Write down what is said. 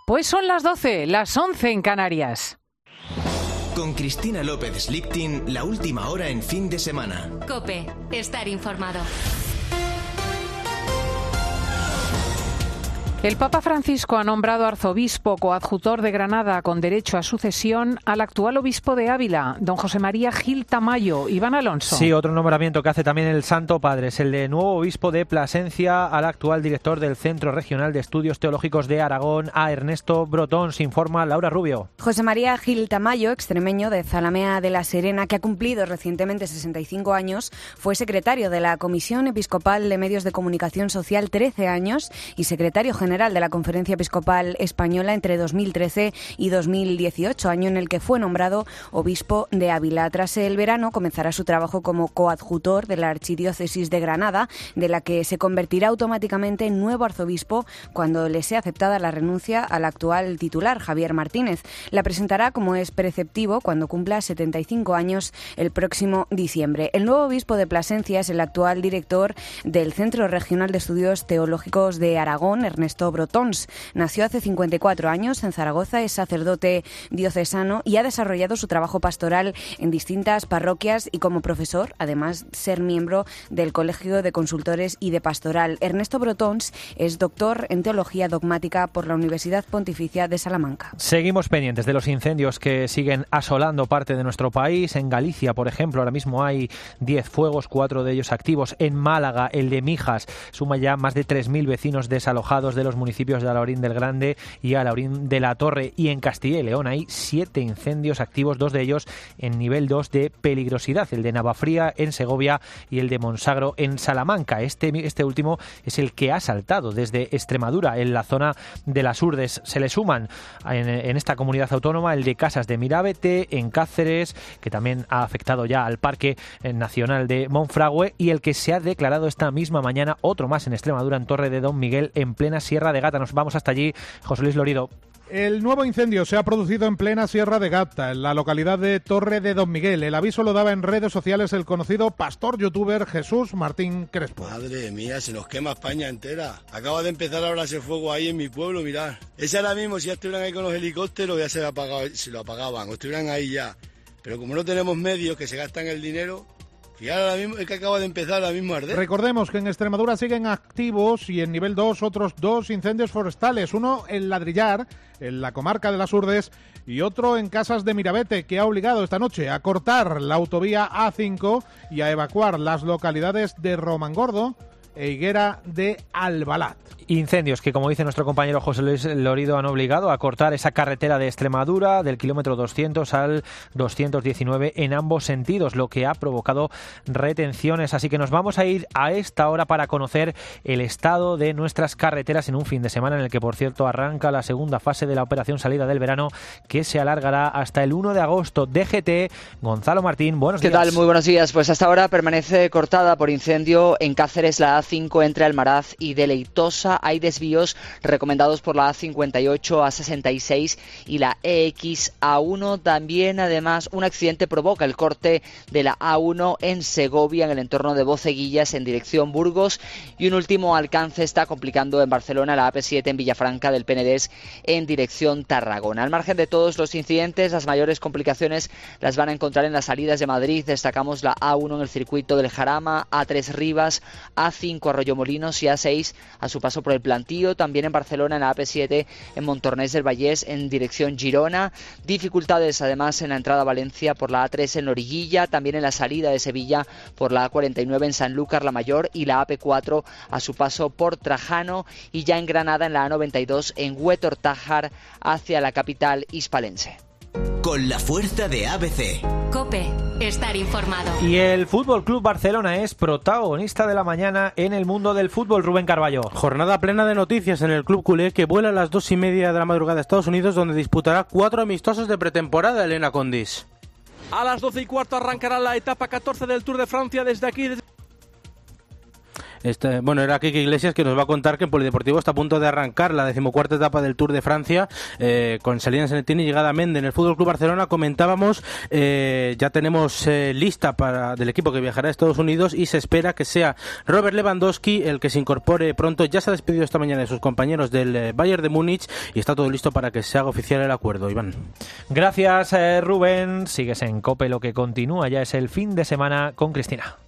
Pues son las 12, las 11 en Canarias. Con Cristina López Slichting, la última hora en fin de semana. COPE, estar informado. El Papa Francisco ha nombrado arzobispo coadjutor de Granada con derecho a sucesión al actual obispo de Ávila, don José María Gil Tamayo. Iván Alonso. Sí, otro nombramiento que hace también el Santo Padre es el de nuevo obispo de Plasencia al actual director del Centro Regional de Estudios Teológicos de Aragón, a Ernesto Brotón. Se informa Laura Rubio. José María Gil Tamayo, extremeño de Zalamea de la Serena, que ha cumplido recientemente 65 años, fue secretario de la Comisión Episcopal de Medios de Comunicación Social 13 años y secretario general de la Conferencia Episcopal Española entre 2013 y 2018, año en el que fue nombrado obispo de Ávila. Tras el verano comenzará su trabajo como coadjutor de la Archidiócesis de Granada, de la que se convertirá automáticamente en nuevo arzobispo cuando le sea aceptada la renuncia al actual titular, Javier Martínez. La presentará, como es preceptivo, cuando cumpla 75 años el próximo diciembre. El nuevo obispo de Plasencia es el actual director del Centro Regional de Estudios Teológicos de Aragón, Ernesto Brotons. Nació hace 54 años en Zaragoza, es sacerdote diocesano y ha desarrollado su trabajo pastoral en distintas parroquias y como profesor, además ser miembro del Colegio de Consultores y de Pastoral. Ernesto Brotons es doctor en Teología Dogmática por la Universidad Pontificia de Salamanca. Seguimos pendientes de los incendios que siguen asolando parte de nuestro país. En Galicia, por ejemplo, ahora mismo hay 10 fuegos, 4 de ellos activos. En Málaga, el de Mijas suma ya más de 3.000 vecinos desalojados de los municipios de Alhaurín del Grande y Alhaurín de la Torre. Y en Castilla y León hay 7 incendios activos, 2 de ellos en nivel 2 de peligrosidad, el de Navafría en Segovia y el de Monsagro en Salamanca. Este último es el que ha saltado desde Extremadura, en la zona de las Urdes. Se le suman en esta comunidad autónoma el de Casas de Mirabete en Cáceres, que también ha afectado ya al Parque Nacional de Monfragüe, y el que se ha declarado esta misma mañana, otro más en Extremadura, en Torre de Don Miguel, en plena Sierra de Gata. Nos vamos hasta allí. José Luis Lorido. El nuevo incendio se ha producido en plena Sierra de Gata, en la localidad de Torre de Don Miguel. El aviso lo daba en redes sociales el conocido pastor youtuber Jesús Martín Crespo. Madre mía, se nos quema España entera. Acaba de empezar ahora ese fuego ahí en mi pueblo, mirad. Ese ahora mismo, si ya estuvieran ahí con los helicópteros, ya se lo apagaban, o estuvieran ahí ya. Pero como no tenemos medios que se gastan el dinero... Y ahora mismo, el que acaba de empezar ahora mismo a arder. Recordemos que en Extremadura siguen activos y en nivel 2 otros 2 incendios forestales. Uno en Ladrillar, en la comarca de las Urdes, y otro en Casas de Mirabete, que ha obligado esta noche a cortar la autovía A5 y a evacuar las localidades de Romangordo e Higuera de Albalat. Incendios que, como dice nuestro compañero José Luis Lorido, han obligado a cortar esa carretera de Extremadura del kilómetro 200 al 219 en ambos sentidos, lo que ha provocado retenciones. Así que nos vamos a ir a esta hora para conocer el estado de nuestras carreteras en un fin de semana en el que, por cierto, arranca la segunda fase de la operación salida del verano, que se alargará hasta el 1 de agosto. DGT, Gonzalo Martín, buenos días. ¿Qué tal? Muy buenos días. Pues hasta ahora permanece cortada por incendio en Cáceres la A5 entre Almaraz y Deleitosa. Hay desvíos recomendados por la A58, A66 y la EX-A1. También, además, un accidente provoca el corte de la A1 en Segovia, en el entorno de Boceguillas, en dirección Burgos. Y un último alcance está complicando en Barcelona la AP7 en Villafranca del Penedès, en dirección Tarragona. Al margen de todos los incidentes, las mayores complicaciones las van a encontrar en las salidas de Madrid. Destacamos la A1 en el circuito del Jarama, A3 Rivas, A5 Arroyomolinos y A6 a su paso por el Plantío. También en Barcelona, en la AP7 en Montornès del Vallès en dirección Girona. Dificultades además en la entrada a Valencia por la A3 en Loriguilla, también en la salida de Sevilla por la A49 en Sanlúcar la Mayor y la AP4 a su paso por Trajano, y ya en Granada en la A92 en Huétor Tájar hacia la capital hispalense. Con la fuerza de ABC. COPE, estar informado. Y el Fútbol Club Barcelona es protagonista de la mañana en el mundo del fútbol. Rubén Carballo. Jornada plena de noticias en el club culé, que vuela a las 2:30 de la madrugada a Estados Unidos, donde disputará 4 amistosos de pretemporada. Elena Condis. A las 12:15 arrancará la etapa 14 del Tour de Francia desde aquí. Era Quique Iglesias, que nos va a contar que el Polideportivo está a punto de arrancar la 14ª etapa del Tour de Francia, con salida en Sanetín y llegada a Mende. En el Fútbol Club Barcelona comentábamos, ya tenemos lista del equipo que viajará a Estados Unidos, y se espera que sea Robert Lewandowski el que se incorpore pronto. Ya se ha despedido esta mañana de sus compañeros del Bayern de Múnich y está todo listo para que se haga oficial el acuerdo. Iván. Gracias, Rubén. Sigues en COPE. Lo que continúa ya es el fin de semana con Cristina.